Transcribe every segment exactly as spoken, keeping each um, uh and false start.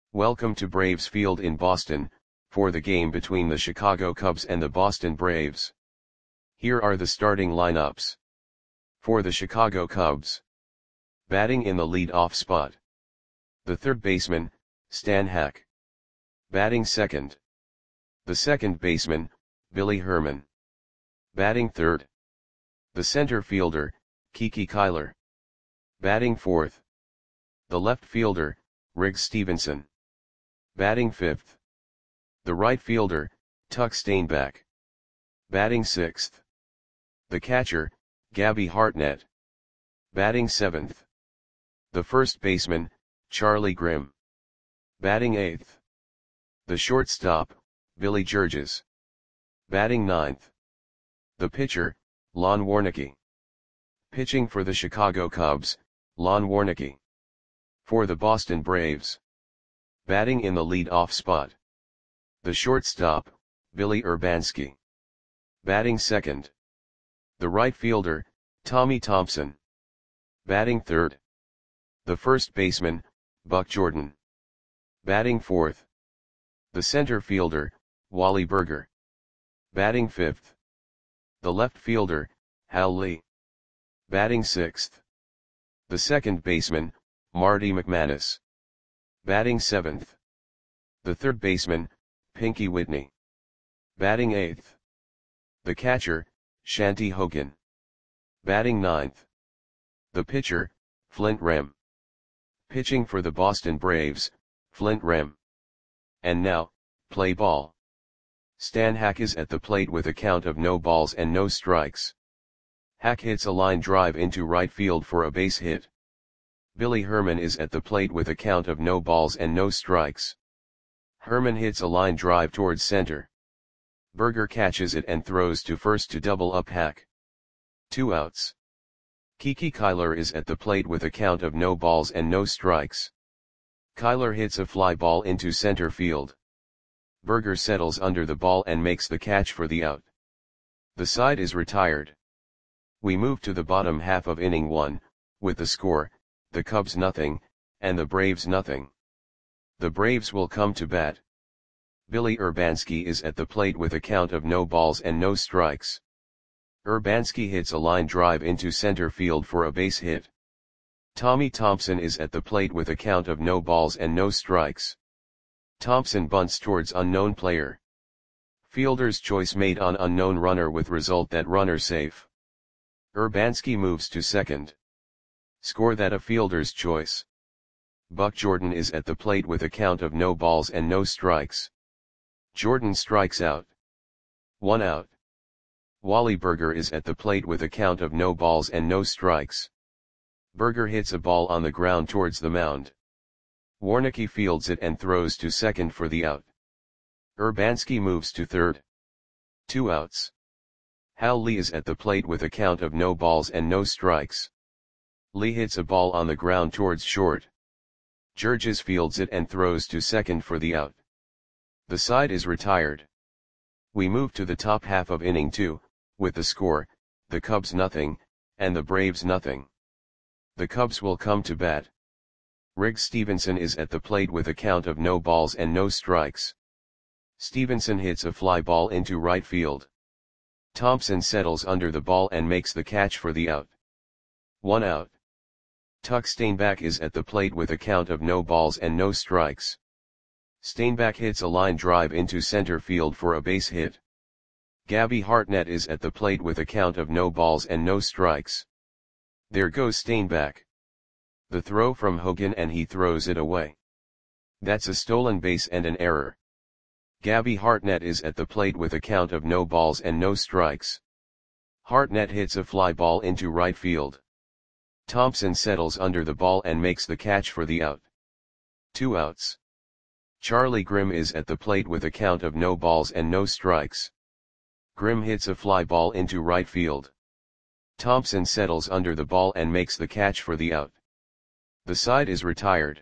Welcome to Braves Field in Boston, for the game between the Chicago Cubs and the Boston Braves. Here are the starting lineups. For the Chicago Cubs. Batting in the lead-off spot. The third baseman, Stan Hack. Batting second. The second baseman, Billy Herman. Batting third. The center fielder, Kiki Kyler. Batting fourth. The left fielder, Riggs Stephenson. Batting fifth. The right fielder, Tuck Stainback. Batting sixth. The catcher, Gabby Hartnett. Batting seventh. The first baseman, Charlie Grimm. Batting eighth. The shortstop, Billy Georges. Batting ninth. The pitcher, Lon Warneke. Pitching for the Chicago Cubs, Lon Warneke. For the Boston Braves. Batting in the lead-off spot. The shortstop, Billy Urbanski. Batting second. The right fielder, Tommy Thompson. Batting third. The first baseman, Buck Jordan. Batting fourth. The center fielder, Wally Burger. Batting fifth. The left fielder, Hal Lee. Batting sixth. The second baseman, Marty McManus. Batting seventh. The third baseman, Pinky Whitney. Batting eighth. The catcher, Shanty Hogan. Batting ninth. The pitcher, Flint Rem. Pitching for the Boston Braves, Flint Rem. And now, play ball. Stan Hack is at the plate with a count of no balls and no strikes. Hack hits a line drive into right field for a base hit. Billy Herman is at the plate with a count of no balls and no strikes. Herman hits a line drive towards center. Burger catches it and throws to first to double up Hack. Two outs. Kiki Kyler is at the plate with a count of no balls and no strikes. Kyler hits a fly ball into center field. Burger settles under the ball and makes the catch for the out. The side is retired. We move to the bottom half of inning one, with the score, the Cubs nothing, and the Braves nothing. The Braves will come to bat. Billy Urbanski is at the plate with a count of no balls and no strikes. Urbanski hits a line drive into center field for a base hit. Tommy Thompson is at the plate with a count of no balls and no strikes. Thompson bunts towards unknown player. Fielder's choice made on unknown runner with result that runner safe. Urbanski moves to second. Score that a fielder's choice. Buck Jordan is at the plate with a count of no balls and no strikes. Jordan strikes out. One out. Wally Burger is at the plate with a count of no balls and no strikes. Burger hits a ball on the ground towards the mound. Warneke fields it and throws to second for the out. Urbanski moves to third. Two outs. Hal Lee is at the plate with a count of no balls and no strikes. Lee hits a ball on the ground towards short. Georges fields it and throws to second for the out. The side is retired. We move to the top half of inning two, with the score, the Cubs nothing, and the Braves nothing. The Cubs will come to bat. Riggs Stephenson is at the plate with a count of no balls and no strikes. Stephenson hits a fly ball into right field. Thompson settles under the ball and makes the catch for the out. One out. Tuck Stainback is at the plate with a count of no balls and no strikes. Stainback hits a line drive into center field for a base hit. Gabby Hartnett is at the plate with a count of no balls and no strikes. There goes Stainback. The throw from Hogan and he throws it away. That's a stolen base and an error. Gabby Hartnett is at the plate with a count of no balls and no strikes. Hartnett hits a fly ball into right field. Thompson settles under the ball and makes the catch for the out. Two outs. Charlie Grimm is at the plate with a count of no balls and no strikes. Grimm hits a fly ball into right field. Thompson settles under the ball and makes the catch for the out. The side is retired.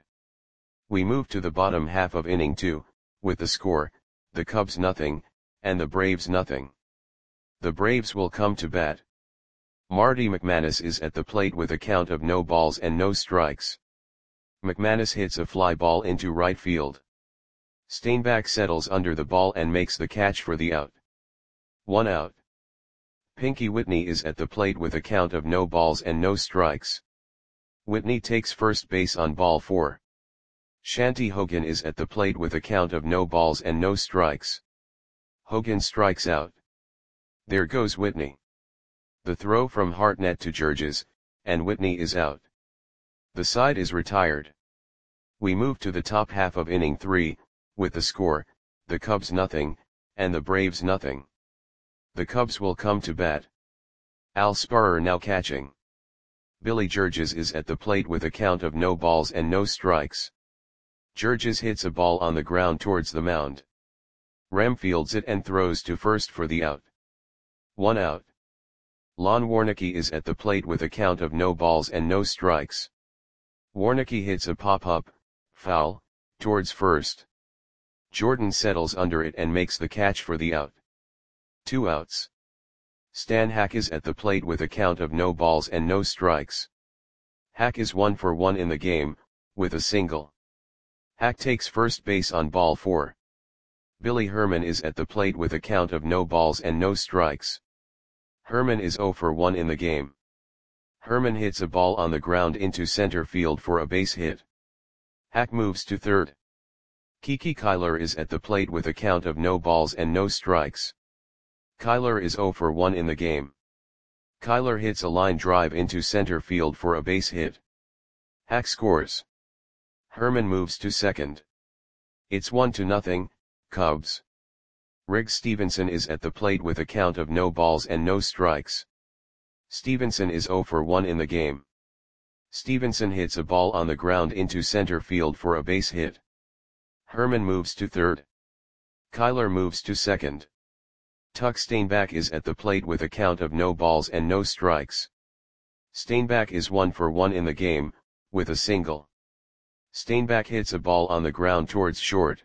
We move to the bottom half of inning two, with the score, the Cubs nothing, and the Braves nothing. The Braves will come to bat. Marty McManus is at the plate with a count of no balls and no strikes. McManus hits a fly ball into right field. Steinbach settles under the ball and makes the catch for the out. One out. Pinky Whitney is at the plate with a count of no balls and no strikes. Whitney takes first base on ball four. Shanti Hogan is at the plate with a count of no balls and no strikes. Hogan strikes out. There goes Whitney. The throw from Hartnett to Georges, and Whitney is out. The side is retired. We move to the top half of inning three, with the score, the Cubs nothing, and the Braves nothing. The Cubs will come to bat. Al Sparrer now catching. Billy Georges is at the plate with a count of no balls and no strikes. Georges hits a ball on the ground towards the mound. Rem fields it and throws to first for the out. One out. Lon Warnecke is at the plate with a count of no balls and no strikes. Warnecke hits a pop-up, foul, towards first. Jordan settles under it and makes the catch for the out. Two outs. Stan Hack is at the plate with a count of no balls and no strikes. Hack is one for one in the game, with a single. Hack takes first base on ball four. Billy Herman is at the plate with a count of no balls and no strikes. Herman is zero for one in the game. Herman hits a ball on the ground into center field for a base hit. Hack moves to third. Kiki Kyler is at the plate with a count of no balls and no strikes. Kyler is zero for one in the game. Kyler hits a line drive into center field for a base hit. Hack scores. Herman moves to second. It's one to nothing, Cubs. Riggs Stevenson is at the plate with a count of no balls and no strikes. Stevenson is zero for one in the game. Stevenson hits a ball on the ground into center field for a base hit. Herman moves to third. Kyler moves to second. Tuck Steinbach is at the plate with a count of no balls and no strikes. Steinbach is one for one in the game, with a single. Steinbach hits a ball on the ground towards short.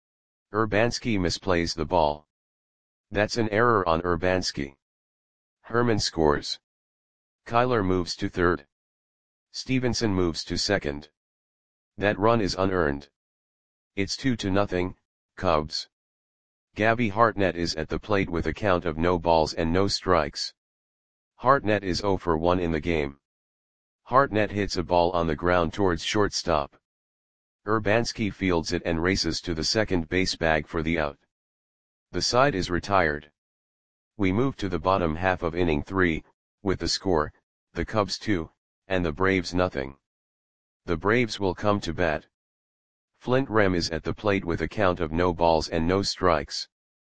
Urbanski misplays the ball. That's an error on Urbanski. Herman scores. Kyler moves to third. Stevenson moves to second. That run is unearned. It's two to nothing, Cubs. Gabby Hartnett is at the plate with a count of no balls and no strikes. Hartnett is zero for one in the game. Hartnett hits a ball on the ground towards shortstop. Urbanski fields it and races to the second base bag for the out. The side is retired. We move to the bottom half of inning three, with the score, the Cubs two, and the Braves nothing. The Braves will come to bat. Flint Rem is at the plate with a count of no balls and no strikes.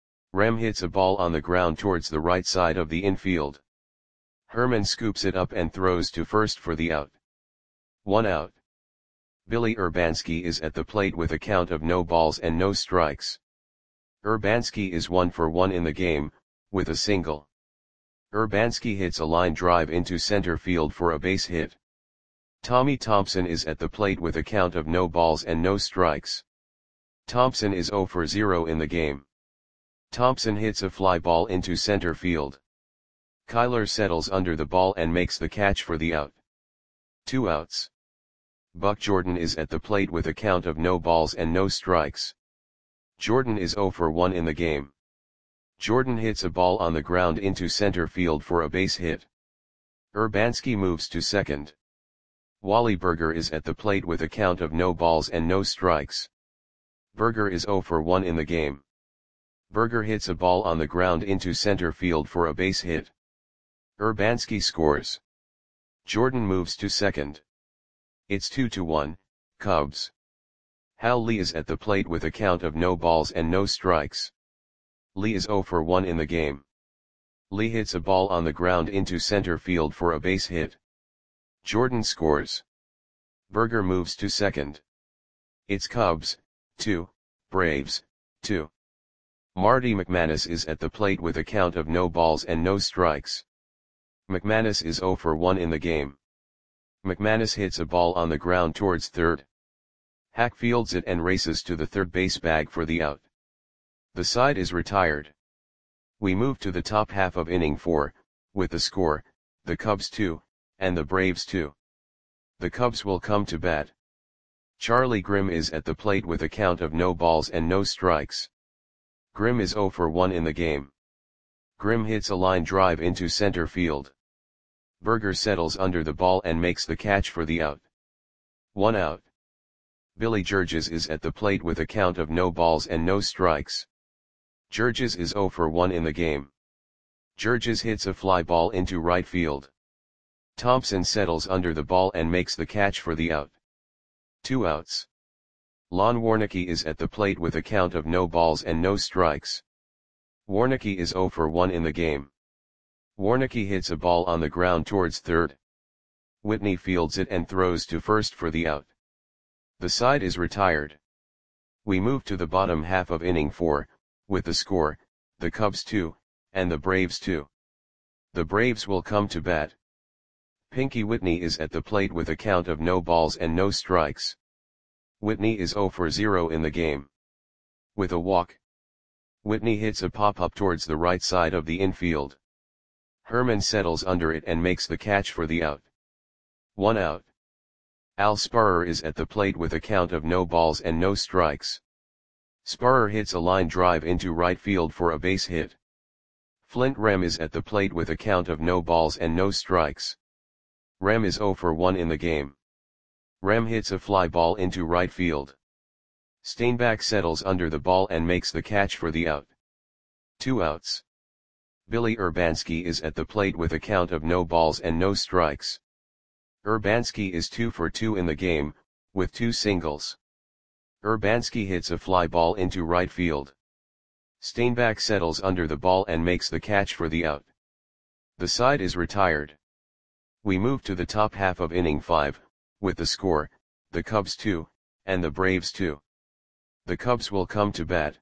Rem hits a ball on the ground towards the right side of the infield. Herman scoops it up and throws to first for the out. One out. Billy Urbanski is at the plate with a count of no balls and no strikes. Urbanski is one for one in the game, with a single. Urbanski hits a line drive into center field for a base hit. Tommy Thompson is at the plate with a count of no balls and no strikes. Thompson is zero for zero in the game. Thompson hits a fly ball into center field. Kyler settles under the ball and makes the catch for the out. Two outs. Buck Jordan is at the plate with a count of no balls and no strikes. Jordan is zero for one in the game. Jordan hits a ball on the ground into center field for a base hit. Urbanski moves to second. Wally Berger is at the plate with a count of no balls and no strikes. Berger is zero for one in the game. Berger hits a ball on the ground into center field for a base hit. Urbanski scores. Jordan moves to second. It's two to one, Cubs. Hal Lee is at the plate with a count of no balls and no strikes. Lee is zero for one in the game. Lee hits a ball on the ground into center field for a base hit. Jordan scores. Berger moves to second. It's Cubs, two, Braves, two. Marty McManus is at the plate with a count of no balls and no strikes. McManus is zero for one in the game. McManus hits a ball on the ground towards third. Hack fields it and races to the third base bag for the out. The side is retired. We move to the top half of inning four, with the score, the Cubs two, and the Braves two. The Cubs will come to bat. Charlie Grimm is at the plate with a count of no balls and no strikes. Grimm is zero for one in the game. Grimm hits a line drive into center field. Berger settles under the ball and makes the catch for the out. One out. Billy Georges is at the plate with a count of no balls and no strikes. Georges is zero for one in the game. Georges hits a fly ball into right field. Thompson settles under the ball and makes the catch for the out. Two outs. Lon Warnecke is at the plate with a count of no balls and no strikes. Warnecke is zero for one in the game. Warnecke hits a ball on the ground towards third. Whitney fields it and throws to first for the out. The side is retired. We move to the bottom half of inning four, with the score, the Cubs two, and the Braves two. The Braves will come to bat. Pinky Whitney is at the plate with a count of no balls and no strikes. Whitney is zero for zero in the game. With a walk, Whitney hits a pop-up towards the right side of the infield. Herman settles under it and makes the catch for the out. One out. Al Sparrer is at the plate with a count of no balls and no strikes. Sparrer hits a line drive into right field for a base hit. Flint Rem is at the plate with a count of no balls and no strikes. Rem is zero for one in the game. Rem hits a fly ball into right field. Steinbach settles under the ball and makes the catch for the out. Two outs. Billy Urbanski is at the plate with a count of no balls and no strikes. Urbanski is two for two in the game, with two singles. Urbanski hits a fly ball into right field. Steinbach settles under the ball and makes the catch for the out. The side is retired. We move to the top half of inning five, with the score, the Cubs two, and the Braves two. The Cubs will come to bat.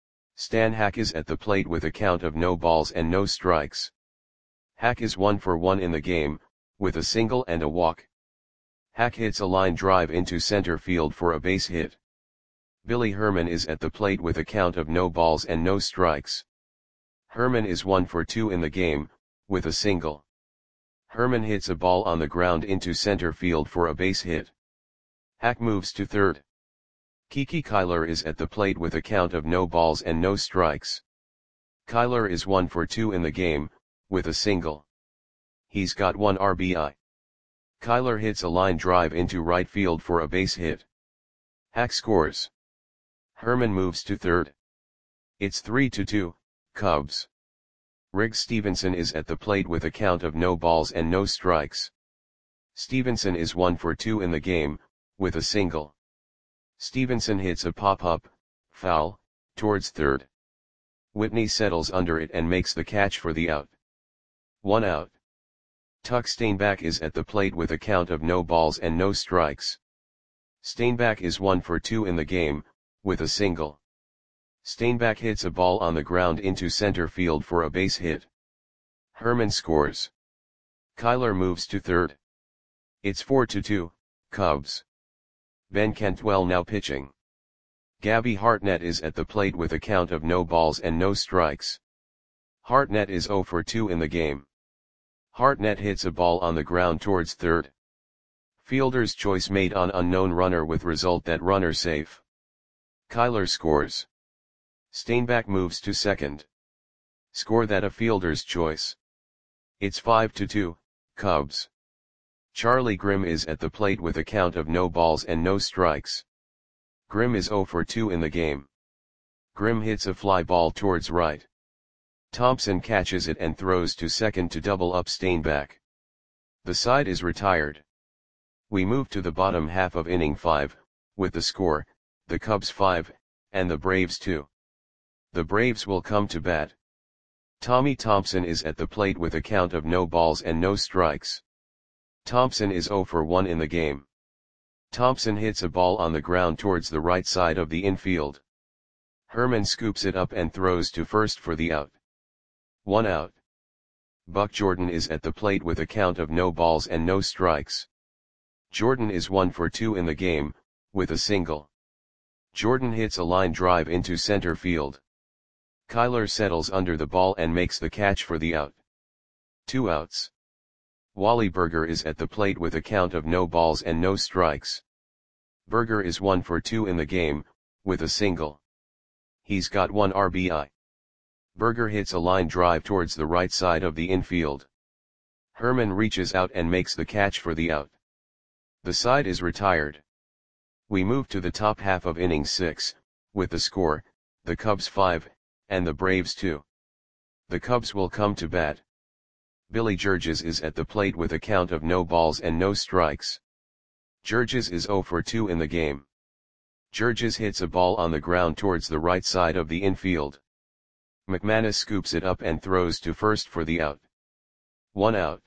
Stan Hack is at the plate with a count of no balls and no strikes. Hack is one for one in the game, with a single and a walk. Hack hits a line drive into center field for a base hit. Billy Herman is at the plate with a count of no balls and no strikes. Herman is one for two in the game, with a single. Herman hits a ball on the ground into center field for a base hit. Hack moves to third. Kiki Kyler is at the plate with a count of no balls and no strikes. Kyler is one for two in the game, with a single. He's got one R B I. Kyler hits a line drive into right field for a base hit. Hack scores. Herman moves to third. It's three to two, Cubs. Riggs Stevenson is at the plate with a count of no balls and no strikes. Stevenson is one for two in the game, with a single. Stevenson hits a pop-up, foul, towards third. Whitney settles under it and makes the catch for the out. One out. Tuck Steinbach is at the plate with a count of no balls and no strikes. Steinbach is one for two in the game, with a single. Steinbach hits a ball on the ground into center field for a base hit. Herman scores. Kyler moves to third. It's four to two, Cubs. Ben Cantwell now pitching. Gabby Hartnett is at the plate with a count of no balls and no strikes. Hartnett is zero for two in the game. Hartnett hits a ball on the ground towards third. Fielder's choice made on unknown runner with result that runner safe. Kyler scores. Steinbach moves to second. Score that a fielder's choice. It's five to two, Cubs. Charlie Grimm is at the plate with a count of no balls and no strikes. Grimm is zero for two in the game. Grimm hits a fly ball towards right. Thompson catches it and throws to second to double up Steinbach. The side is retired. We move to the bottom half of inning five, with the score, the Cubs five, and the Braves two. The Braves will come to bat. Tommy Thompson is at the plate with a count of no balls and no strikes. Thompson is zero for one in the game. Thompson hits a ball on the ground towards the right side of the infield. Herman scoops it up and throws to first for the out. One out. Buck Jordan is at the plate with a count of no balls and no strikes. Jordan is one for two in the game, with a single. Jordan hits a line drive into center field. Kyler settles under the ball and makes the catch for the out. Two outs. Wally Berger is at the plate with a count of no balls and no strikes. Berger is one for two in the game, with a single. He's got one R B I. Berger hits a line drive towards the right side of the infield. Herman reaches out and makes the catch for the out. The side is retired. We move to the top half of inning six, with the score, the Cubs five, and the Braves two. The Cubs will come to bat. Billy Georges is at the plate with a count of no balls and no strikes. Georges is zero for two in the game. Georges hits a ball on the ground towards the right side of the infield. McManus scoops it up and throws to first for the out. One out.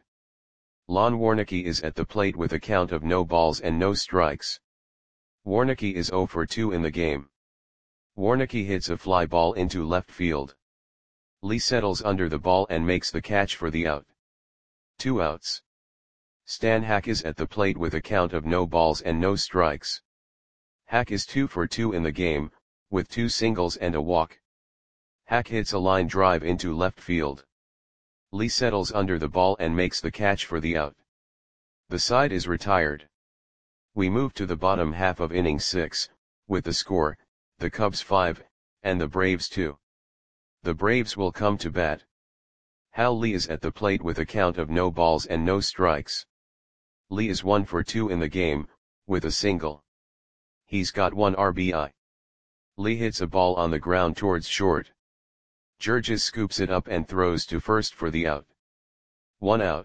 Lon Warnecke is at the plate with a count of no balls and no strikes. Warnecke is zero for two in the game. Warnecke hits a fly ball into left field. Lee settles under the ball and makes the catch for the out. Two outs. Stan Hack is at the plate with a count of no balls and no strikes. Hack is two for two in the game, with two singles and a walk. Hack hits a line drive into left field. Lee settles under the ball and makes the catch for the out. The side is retired. We move to the bottom half of inning six, with the score, the Cubs five, and the Braves two. The Braves will come to bat. Hal Lee is at the plate with a count of no balls and no strikes. Lee is one for two in the game, with a single. He's got one R B I. Lee hits a ball on the ground towards short. Georges scoops it up and throws to first for the out. One out.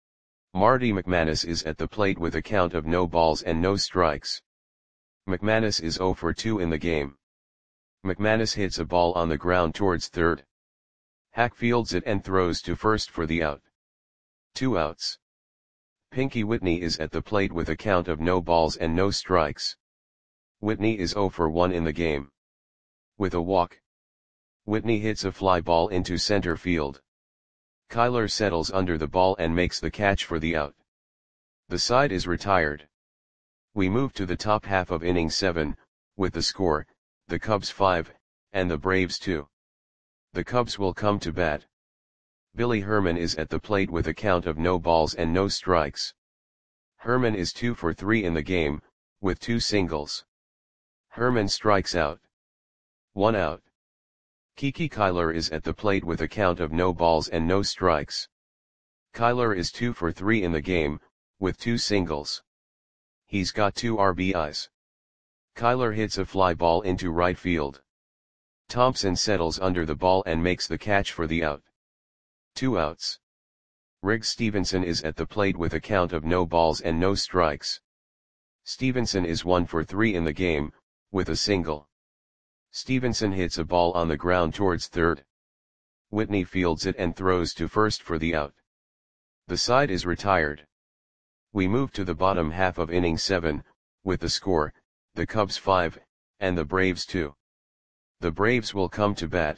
Marty McManus is at the plate with a count of no balls and no strikes. McManus is zero for two in the game. McManus hits a ball on the ground towards third. Hack fields it and throws to first for the out. Two outs. Pinky Whitney is at the plate with a count of no balls and no strikes. Whitney is zero for one in the game. With a walk. Whitney hits a fly ball into center field. Kyler settles under the ball and makes the catch for the out. The side is retired. We move to the top half of inning seven, with the score, the Cubs five, and the Braves two. The Cubs will come to bat. Billy Herman is at the plate with a count of no balls and no strikes. Herman is two for three in the game, with two singles. Herman strikes out. One out. Kiki Kyler is at the plate with a count of no balls and no strikes. Kyler is two for three in the game, with two singles. He's got two R B Is. Kyler hits a fly ball into right field. Thompson settles under the ball and makes the catch for the out. Two outs. Riggs Stevenson is at the plate with a count of no balls and no strikes. Stevenson is one for three in the game, with a single. Stevenson hits a ball on the ground towards third. Whitney fields it and throws to first for the out. The side is retired. We move to the bottom half of inning seven, with the score, the Cubs five, and the Braves two. The Braves will come to bat.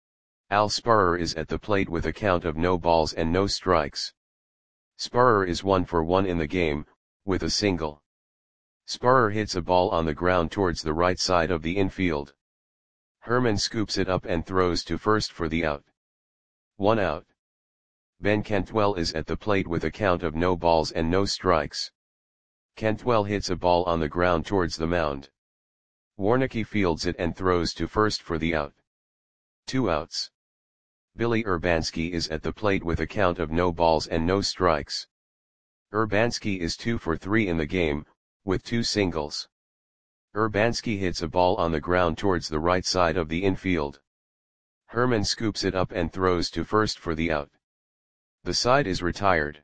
Al Sparrer is at the plate with a count of no balls and no strikes. Sparrer is one for one in the game, with a single. Sparrer hits a ball on the ground towards the right side of the infield. Herman scoops it up and throws to first for the out. One out. Ben Cantwell is at the plate with a count of no balls and no strikes. Cantwell hits a ball on the ground towards the mound. Warnecke fields it and throws to first for the out. Two outs. Billy Urbanski is at the plate with a count of no balls and no strikes. Urbanski is two for three in the game, with two singles. Urbanski hits a ball on the ground towards the right side of the infield. Herman scoops it up and throws to first for the out. The side is retired.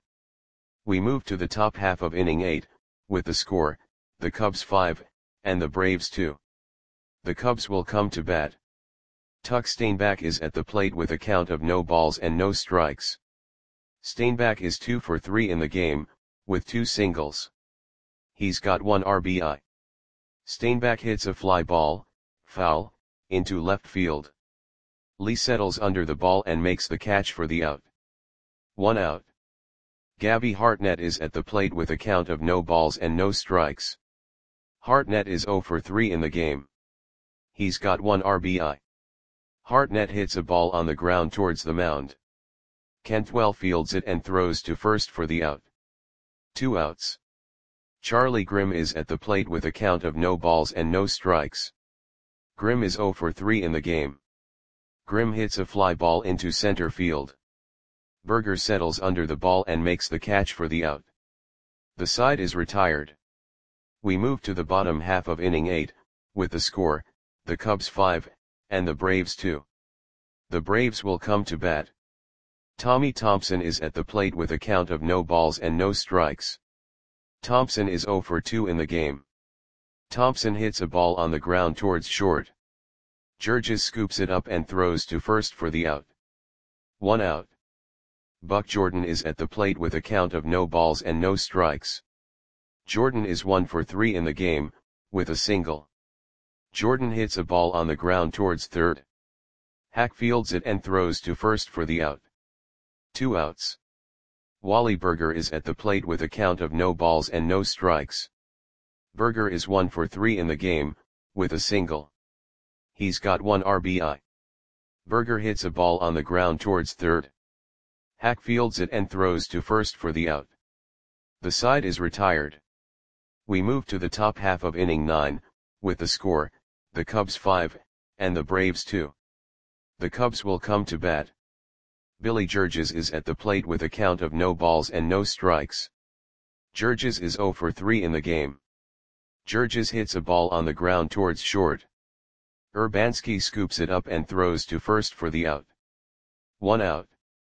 We move to the top half of inning eight, with the score, the Cubs five, and the Braves two. The Cubs will come to bat. Tuck Steinbach is at the plate with a count of no balls and no strikes. Steinbach is two for three in the game, with two singles. He's got one R B I. Steinbach hits a fly ball, foul, into left field. Lee settles under the ball and makes the catch for the out. One out. Gabby Hartnett is at the plate with a count of no balls and no strikes. Hartnett is zero for three in the game. He's got one R B I. Hartnett hits a ball on the ground towards the mound. Cantwell fields it and throws to first for the out. Two outs. Charlie Grimm is at the plate with a count of no balls and no strikes. Grimm is zero for three in the game. Grimm hits a fly ball into center field. Berger settles under the ball and makes the catch for the out. The side is retired. We move to the bottom half of inning eight, with the score, the Cubs five, and the Braves two. The Braves will come to bat. Tommy Thompson is at the plate with a count of no balls and no strikes. Thompson is zero for two in the game. Thompson hits a ball on the ground towards short. Georges scoops it up and throws to first for the out. One out. Buck Jordan is at the plate with a count of no balls and no strikes. Jordan is one for three in the game, with a single. Jordan hits a ball on the ground towards third. Hack fields it and throws to first for the out. Two outs. Wally Berger is at the plate with a count of no balls and no strikes. Berger is one for three in the game, with a single. He's got one R B I. Berger hits a ball on the ground towards third. Hack fields it and throws to first for the out. The side is retired. We move to the top half of inning nine, with the score, the Cubs five, and the Braves two. The Cubs will come to bat. Billy Georges is at the plate with a count of no balls and no strikes. Georges is zero for three in the game. Georges hits a ball on the ground towards short. Urbanski scoops it up and throws to first for the out. One out.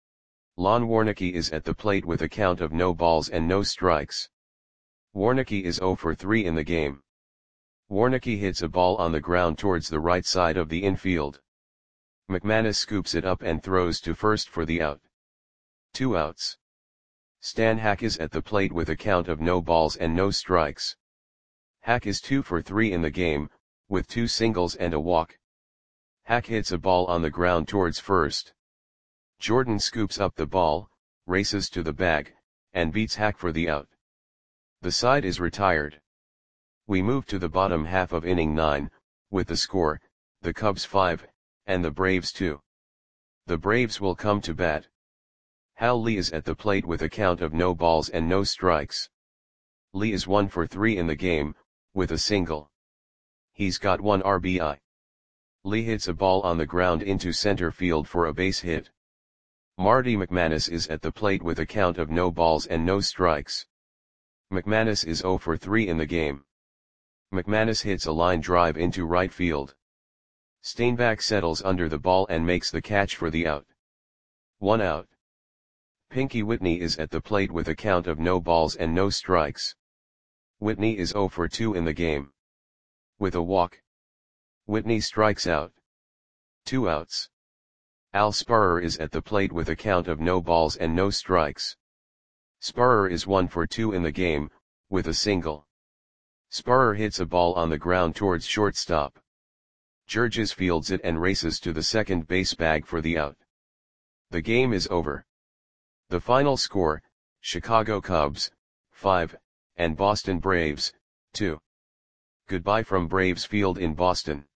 Lon Warnecke is at the plate with a count of no balls and no strikes. Warnecke is zero for three in the game. Warnecke hits a ball on the ground towards the right side of the infield. McManus scoops it up and throws to first for the out. Two outs. Stan Hack is at the plate with a count of no balls and no strikes. Hack is two for three in the game, with two singles and a walk. Hack hits a ball on the ground towards first. Jordan scoops up the ball, races to the bag, and beats Hack for the out. The side is retired. We move to the bottom half of inning nine, with the score, the Cubs five, and the Braves two. The Braves will come to bat. Hal Lee is at the plate with a count of no balls and no strikes. Lee is one for three in the game, with a single. He's got one R B I. Lee hits a ball on the ground into center field for a base hit. Marty McManus is at the plate with a count of no balls and no strikes. McManus is zero for three in the game. McManus hits a line drive into right field. Steinbach settles under the ball and makes the catch for the out. One out. Pinky Whitney is at the plate with a count of no balls and no strikes. Whitney is zero for two in the game. With a walk. Whitney strikes out. Two outs. Al Sparrer is at the plate with a count of no balls and no strikes. Sparrer is one for two in the game, with a single. Sparrer hits a ball on the ground towards shortstop. Georges fields it and races to the second base bag for the out. The game is over. The final score, Chicago Cubs, five, and Boston Braves, two. Goodbye from Braves Field in Boston.